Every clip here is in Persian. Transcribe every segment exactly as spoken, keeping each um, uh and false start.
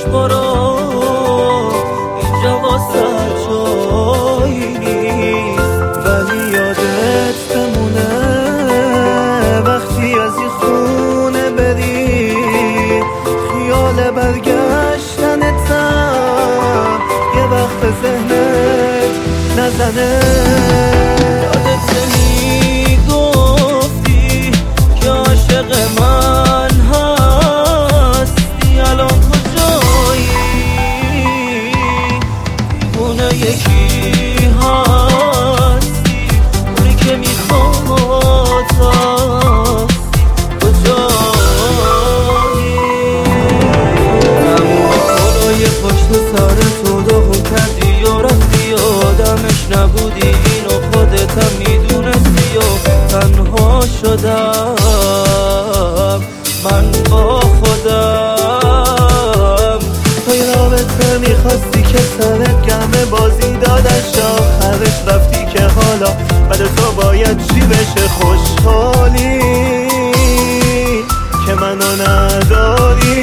برو، اینجا واسه جایی نیست. ولی یادت بمونه وقتی از این خونه بری، خیال برگشتنتم یه وقت ذهنت نزنه. یادت میگفتی که عاشق من هستی، الان کجایی؟ دیوونه یکی هستی، اونی که میخواد کجایی؟ تموم کلای پشت سر تو داغون کردی و رفتی، آدمش نبودی اینو خودتم میدونستی و تنها شدم من با خودم. توی رابطه میخواستی که سرت گرمه، بازی دادن آخرش رفتی که حالا بعد تو باید چی بشه؟ خوشحالی که منو نداری.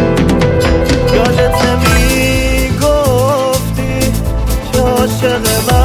عاشق من